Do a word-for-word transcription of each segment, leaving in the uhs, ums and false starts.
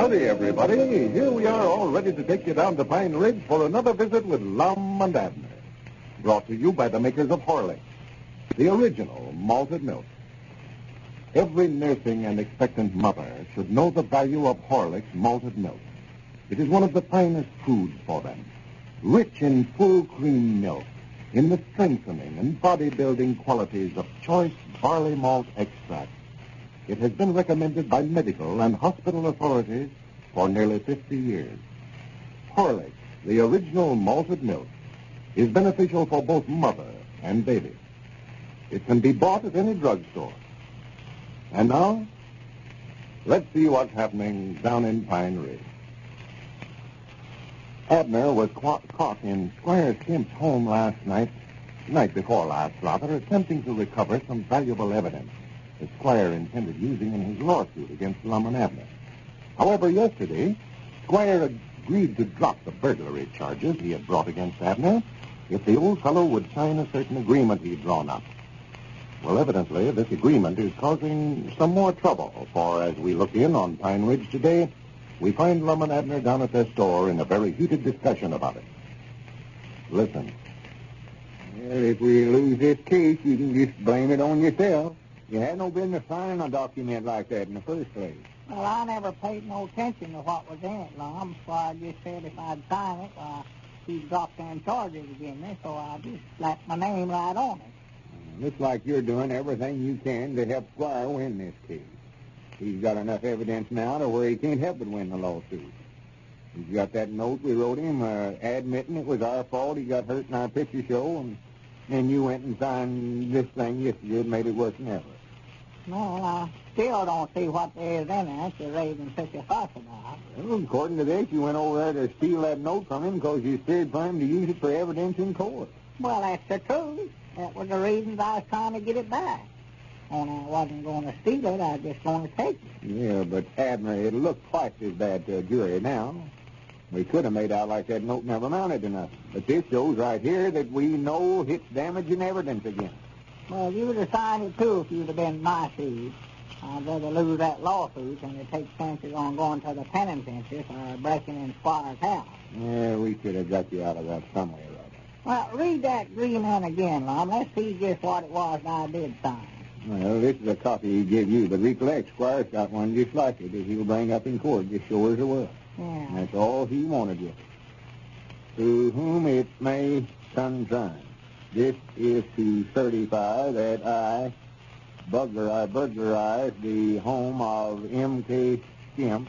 Howdy, everybody. Here we are all ready to take you down to Pine Ridge for another visit with Lum and Abner. Brought to you by the makers of Horlicks, the original malted milk. Every nursing and expectant mother should know the value of Horlicks malted milk. It is one of the finest foods for them. Rich in full cream milk, in the strengthening and bodybuilding qualities of choice barley malt extract. It has been recommended by medical and hospital authorities for nearly fifty years. Horlicks, the original malted milk, is beneficial for both mother and baby. It can be bought at any drugstore. And now, let's see what's happening down in Pine Ridge. Abner was ca- caught in Squire Skimp's home last night, night before last, rather, attempting to recover some valuable evidence the Squire intended using in his lawsuit against Lum and Abner. However, yesterday, Squire agreed to drop the burglary charges he had brought against Abner if the old fellow would sign a certain agreement he'd drawn up. Well, evidently, this agreement is causing some more trouble, for as we look in on Pine Ridge today, we find Lum and Abner down at their store in a very heated discussion about it. Listen. Well, if we lose this case, you can just blame it on yourself. You had no business signing a document like that in the first place. Well, I never paid no attention to what was in it, Lum, so I just said if I'd sign it, uh, he'd drop them charges against me, so I just slapped my name right on it. Looks like you're doing everything you can to help Squire win this case. He's got enough evidence now to where he can't help but win the lawsuit. He's got that note we wrote him uh, admitting it was our fault he got hurt in our picture show, and then you went and signed this thing yesterday and made it worse than ever. Well, I still don't see what there is in it you're raising such a fuss about. Well, according to this, you went over there to steal that note from him because you feared for him to use it for evidence in court. Well, that's the truth. That was the reason I was trying to get it back. Only I wasn't going to steal it, I was just going to take it. Yeah, but, Abner, it'll look twice as bad to a jury now. We could have made out like that note never amounted to nothing. But this shows right here that we know it's damaging evidence again. Well, you'd have signed it, too, if you'd have been in my shoes. I'd rather lose that lawsuit than to take chances on going to the penitentiary for breaking in Squire's house. Yeah, we could have got you out of that somewhere, rather. Well, read that agreement again, Lum. Let's see just what it was I did sign. Well, this is a copy he gave you, but recollect, Squire's got one just like it that he'll bring up in court, just sure as it will. Yeah. That's all he wanted with it. To whom it may concern, this is to certify that I, burglar, I burglarized the home of M K Skimp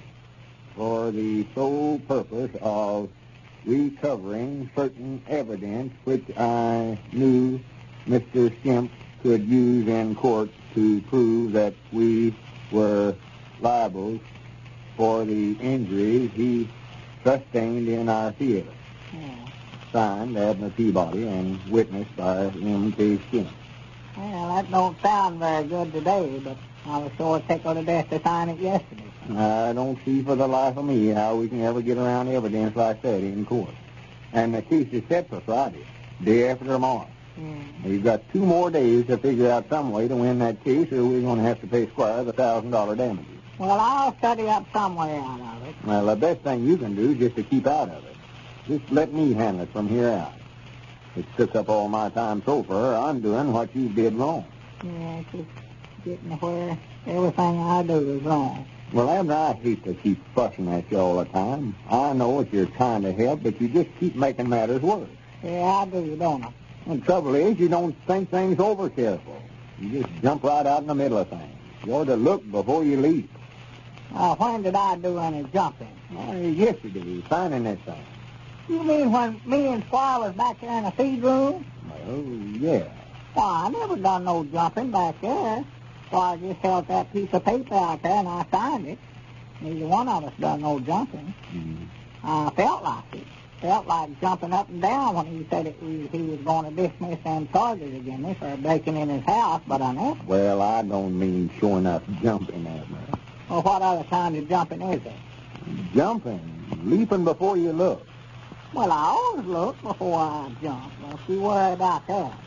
for the sole purpose of recovering certain evidence which I knew Mister Skimp could use in court to prove that we were liable for the injuries he sustained in our theater. Yeah. Signed, Abner Peabody, and witnessed by M K Skimp. Well, that don't sound very good today, but I was sure tickled to death to sign it yesterday. I don't see for the life of me how we can ever get around evidence like that in court. And the case is set for Friday, day after tomorrow. Mm. We've got two more days to figure out some way to win that case, or we're going to have to pay Squire the one thousand dollars damages. Well, I'll study up some way out of it. Well, the best thing you can do is just to keep out of it. Just let me handle it from here out. It's took up all my time so far. I'm doing what you did wrong. Yeah, it's just getting where everything I do is wrong. Well, Abner, I hate to keep fussing at you all the time. I know that you're trying to help, but you just keep making matters worse. Yeah, I do, don't I? The trouble is, you don't think things over careful. You just jump right out in the middle of things. You ought to look before you leap. Uh, when did I do any jumping? Well, yesterday, signing this thing. You mean when me and Squire was back there in the feed room? Well, yeah. Why, I never done no jumping back there. Squire just held that piece of paper out there and I signed it. Neither one of us done no jumping. Mm-hmm. I felt like it. Felt like jumping up and down when he said it, he, he was going to dismiss them charges against me for breaking in his house, but I never. Well, I don't mean sure enough jumping, Abner. Well, what other kind of jumping is there? Jumping. Leaping before you look. Well, I always look before I jump. Don't you worry about that.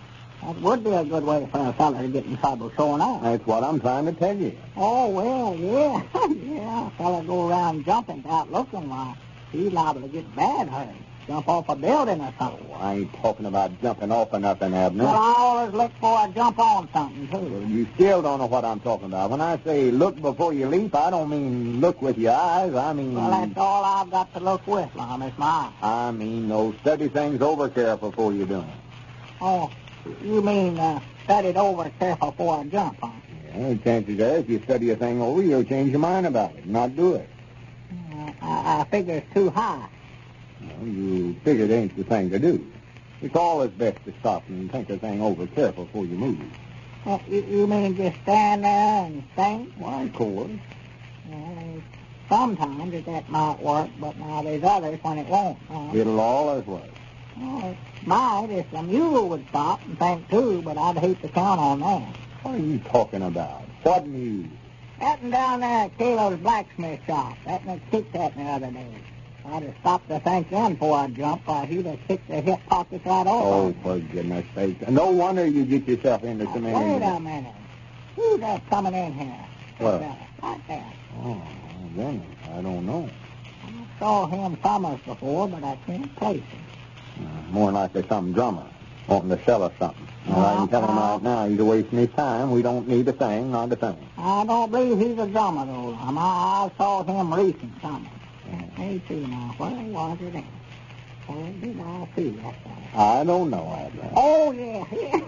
That would be a good way for a fella to get in trouble, sure enough. That's what I'm trying to tell you. Oh, well, yeah. yeah, a fella go around jumping without looking, why, he's liable to get bad hurt. Jump off a building or something. Oh, I ain't talking about jumping off or nothing, Abner. Well, I always look for a jump on something, too. Well, you still don't know what I'm talking about. When I say look before you leap, I don't mean look with your eyes. I mean... Well, that's all I've got to look with, Lum, is my eyes. I mean, no, study things over careful before you do them. Oh, you mean uh, study it over careful before I jump, huh? Yeah, chances are, if you study a thing over, you'll change your mind about it and not do it. Uh, I, I figure it's too high. Well, you figure it ain't the thing to do. It's always best to stop and think a thing over careful before you move. Uh, you, you mean just stand there and think? Why, of course. Well, sometimes that might work, but now there's others when it won't. Uh, It'll always work. well, it might if the mule would stop and think too, but I'd hate to count on that. What are you talking about? What news? That one down there at Calo's blacksmith shop. That one kicked at me the other day. I'd have stopped to think then before I jumped, or he'd have kicked the hip pockets right off. Oh, for goodness sake. No wonder you get yourself into so many... Wait a minute. Who's that coming in here? What? Right there. Oh, goodness, I don't know. I saw him Summers before, but I can't place him. Uh, more likely some drummer wanting to sell us something. Well, I can tell him Uh-uh. right now he's wasting his time. We don't need a thing, not a thing. I don't believe he's a drummer, though. I, I saw him recent Summers. Let me see now. Where was it at? Where did I see that guy? I don't know, Abner. Oh, yeah.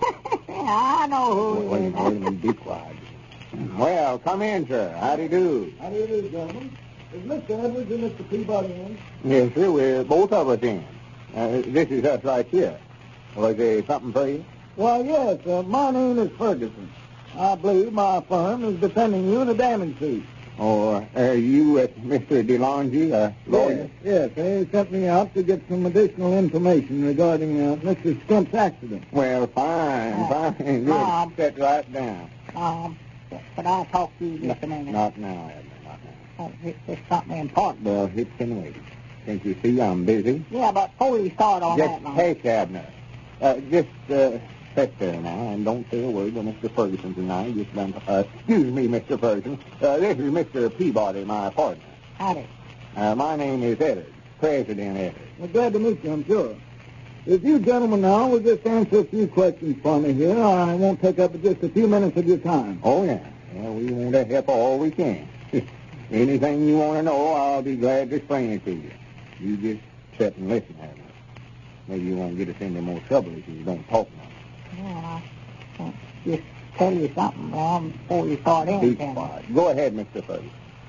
I know who Wait, he wait, is. wait a minute, be quiet. Well, come in, sir. Howdy do. How do you do, gentlemen? Is Mister Edwards and Mister Peabody in? Yes, sir, we're both of us in. Uh, this is us right here. Was there something for you? Why, yes. Uh, my name is Ferguson. I believe my firm is defending you in a damage suit. Or are you at Mister DeLonge, a lawyer? Yes, yes. They sent me out to get some additional information regarding uh, Mister Stump's accident. Well, fine, Uh, fine. Bob. Good. Sit right down. Um, could I talk to you just a No, minute? not now, Abner, not now. Oh, it- it's something important. Well, it can wait. Can't you see I'm busy? Yeah, but before you start on Just that, Lum, take Abner. Uh, just uh, sit there now and don't say a word to Mister Ferguson tonight. Just done, uh, excuse me, Mister Ferguson. Uh, this is Mister Peabody, my partner. howdy. Uh, my name is Edwards, President Edwards. Well, glad to meet you, I'm sure. If you gentlemen now will just answer a few questions for me here, I won't take up just a few minutes of your time. Oh, yeah. Yeah, we want to help all we can. Anything you want to know, I'll be glad to explain it to you. You just sit and listen, Abner. Maybe you won't get us into more trouble if you don't talk much. Yeah, I can't just tell you something, Lum, before you start in. Be can I? quiet. Go ahead, Mister Ferguson.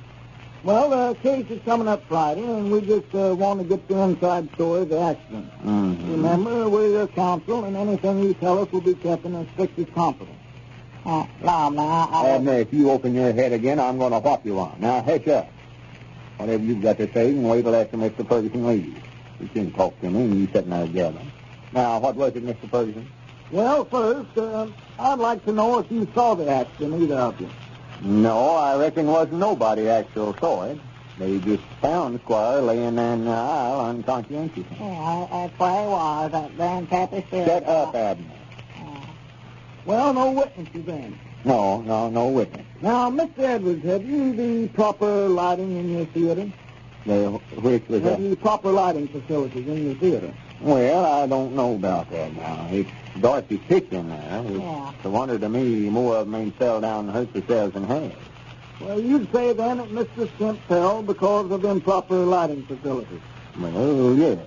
Well, the case is coming up Friday, and we just uh, want to get the inside story of the accident. Mm-hmm. Remember, we're your counsel, and anything you tell us will be kept in the strictest confidence. Uh, Lum, now, I... Abner, if you open your head again, I'm going to whop you on. Now, hush up. Whatever you've got to say, and wait till after Mister Ferguson leaves. You can't talk to me, and you sitting there together. Now, what was it, Mister Ferguson? Well, first, uh, I'd like to know if you saw the accident, either of you. No, I reckon wasn't nobody actual saw it. They just found Squire laying there in the aisle unconscientious. Yeah, that's where he was, that grand tapestry. Shut up, Abner. Uh, Well, no witnesses then. No, no, no witness. Now, Mister Edwards, have you the proper lighting in your theater? The, which was Have that? you proper lighting facilities in your theater? Well, I don't know about that now. It's Dorothy's kitchen there. It's Yeah. a wonder to me more of them ain't fell down and hurt themselves than hers. Well, you'd say then that Mister Stimp fell because of improper lighting facilities. Well, yeah.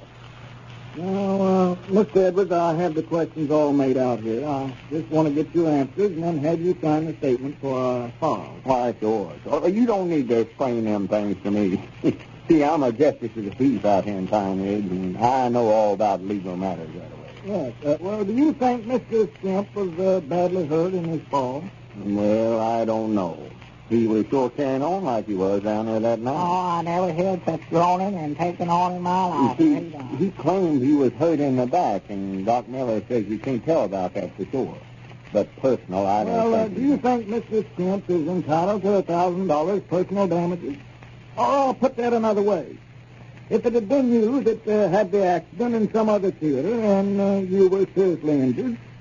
Now, uh, Mister Edwards, I have the questions all made out here. I just want to get your answers and then have you sign the statement for our file. Why, it's yours. Oh, you don't need to explain them things to me. See, I'm a justice of the peace out here in Pine Ridge, and I know all about legal matters right away. Yes. Uh, well, do you think Mister Stimp was uh, badly hurt in his fall? Well, I don't know. He was sure carrying on like he was down there that oh, night. I never heard such groaning and taking on in my You life. see, He done. he claimed he was hurt in the back, and Doc Miller says you can't tell about that for sure. But personal, I don't Well, uh, think... do you think Mister Stimp is entitled to a thousand dollars personal damages? Or I'll put that another way. If it had been you that uh, had the accident in some other theater and uh, you were seriously injured,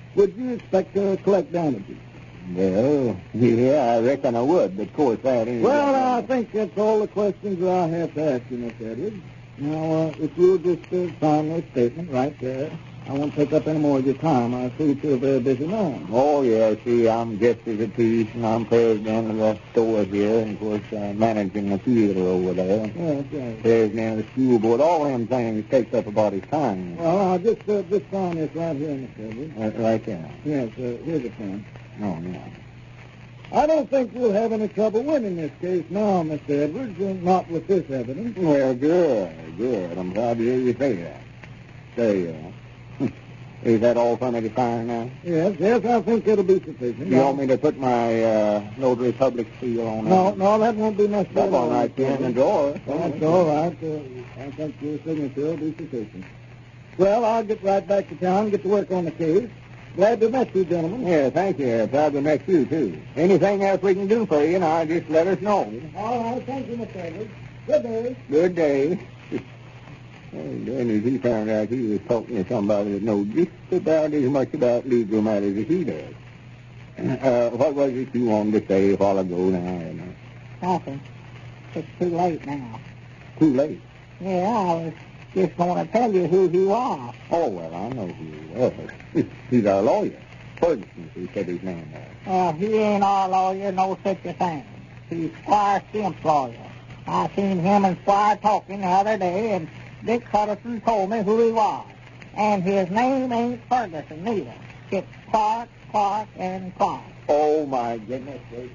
would you expect to collect damages? Well, yeah, I reckon I would, but of course that ain't... Well, I think that's all the questions that I have to ask you, Miss Edwards. Now, uh, if you'll just uh, sign this statement right there, I won't take up any more of your time. I see you're a very busy man. Oh, yeah, see, I'm Justice of Peace, and I'm president of the store here, and, of course, uh, managing the theater over there. Yes, yes. President of the school board. All them things takes up about his time. Well, I'll just, uh, just sign this right here, Miss Edwards. Uh, right there. Yes, uh, here's a pen. No, no. I don't think you'll have any trouble winning this case now, Mister Edwards, uh, not with this evidence. Well, good, good. I'm glad to hear you say that. Say, uh, is that all for me to sign now? Yes, yes, I think it'll be sufficient. You want me to put my uh, notary public seal on that? No, no, that won't be necessary. That's all right, in the drawer. That's all right. Uh, I think your signature will be sufficient. Well, I'll get right back to town and get to work on the case. Glad to have met you, gentlemen. Yeah, thank you. Glad to meet you, too. Anything else we can do for you, now, just let us know. All right, thank you, Mister Edwards. Good day. Good day. And then as he found out he was talking to somebody that knows just about as much about legal matters as he does. Uh, what was it you wanted to say a while ago now? You know? Nothing. It's too late now. Too late. Yeah, I was just going to tell you who he was. Oh, well, I know who he was. He's our lawyer. Ferguson, he said his name was. Well, he ain't our lawyer, no such a thing. He's Squire Stimp's lawyer. I seen him and Squire talking the other day, and Dick Hutterson told me who he was. And his name ain't Ferguson, neither. It's Clark, Clark, and Clark. Oh, my goodness gracious.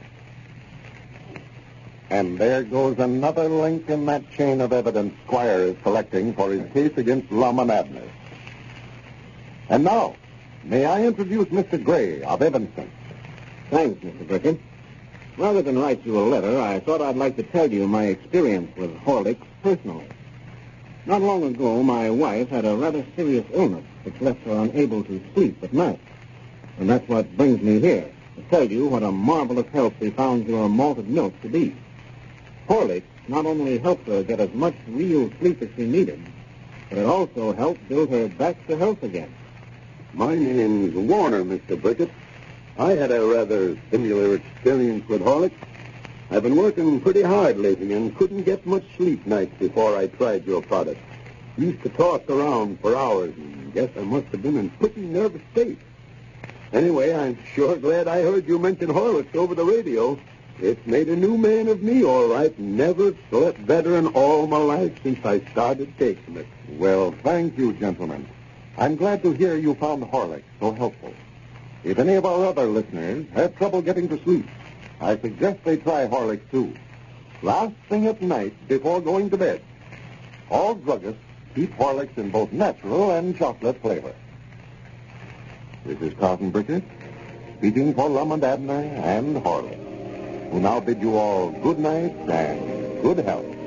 And there goes another link in that chain of evidence Squire is collecting for his case against Lum and Abner. And now, may I introduce Mister Gray of Evanston? Thanks, Mister Brickett. Rather than write you a letter, I thought I'd like to tell you my experience with Horlicks personally. Not long ago, my wife had a rather serious illness which left her unable to sleep at night. And that's what brings me here, to tell you what a marvelous help we found your malted milk to be. Horlicks not only helped her get as much real sleep as she needed, but it also helped build her back to health again. My name's Warner, Mister Brickett. I had a rather similar experience with Horlicks. I've been working pretty hard lately and couldn't get much sleep nights before I tried your product. Used to toss around for hours and guess I must have been in pretty nervous state. Anyway, I'm sure glad I heard you mention Horlicks over the radio. It's made a new man of me, all right. Never slept better in all my life since I started taking it. Well, thank you, gentlemen. I'm glad to hear you found Horlicks so helpful. If any of our other listeners have trouble getting to sleep, I suggest they try Horlicks, too. Last thing at night before going to bed. All druggists keep Horlicks in both natural and chocolate flavor. This is Carlton Brickett, speaking for Lum and Abner and Horlicks, who now bid you all good night and good health.